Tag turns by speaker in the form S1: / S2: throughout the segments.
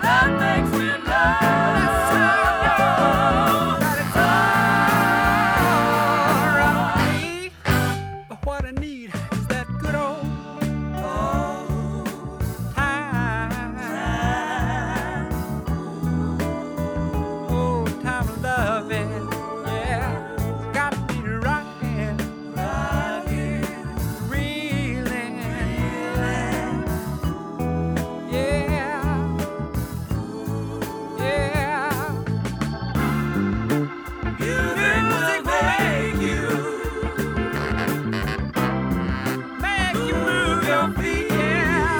S1: That makes me love. That's how I know that it's alright. But what I need is that good old time. Old time loving. Yeah, it's got me rocking, reeling. Yeah, yeah. Music will make you move your feet. Yeah,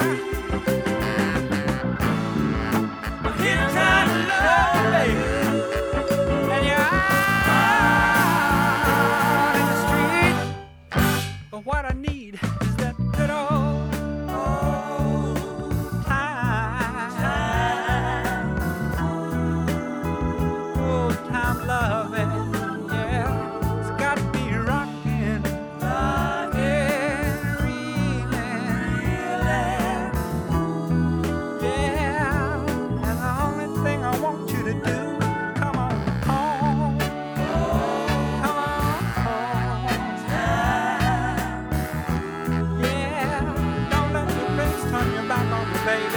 S1: but here's how to love, baby. And you're out in the street. But what I need is that good old time. Old time loving. Yeah, it's got me rocking, reeling. Yeah, and the only thing I want you to do, come on home. Come on home. Yeah, don't let your friends turn your back on you, baby.